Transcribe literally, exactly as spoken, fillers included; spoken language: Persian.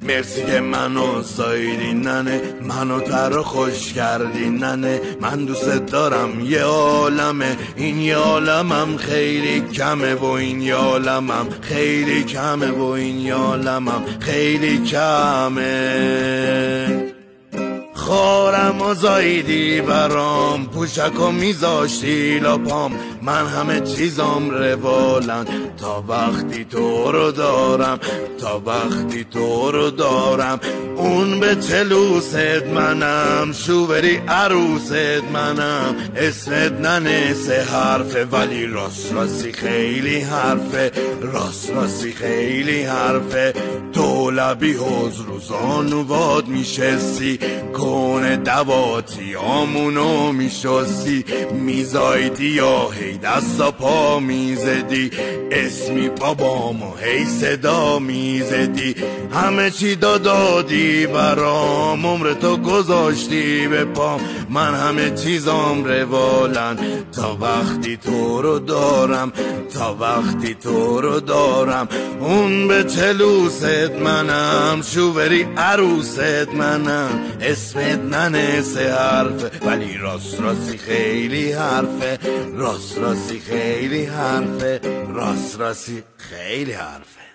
مرسی که منو سایدی ننه، منو تر و خوش کردی ننه. من دوست دارم یه عالمه، این یه عالمم خیلی کمه و این یه عالمم خیلی کمه و این یه عالمم خیلی کمه. خارم و زایدی برام، پوشک و میذاشتی لاپام، من همه چیزام روالن تا وقتی تو رو دارم، تا وقتی تو رو دارم. اون به چلوست منم، شوبری عروست منم، اسمت ننه سه حرفه ولی راست راستی خیلی حرفه، راست راستی خیلی حرفه. تو لبی حوز روزانو باد میشستی، کونه دواتی آمونو میشستی، میزایدی یا هی دستا پا میزدی، اسمی بابامو هی صدا میزدی. همه چی دادادی برام، عمر تو گذاشتی به پام، من همه چیزام روالن تا وقتی تو رو دارم، تا وقتی تو رو دارم. اون به چلوست منم، شوبری عروست منم، اسمت ننه سه حرفه ولی راست راستی خیلی حرفه، راست راستی خیلی حرفه، راست راستی خیلی حرفه.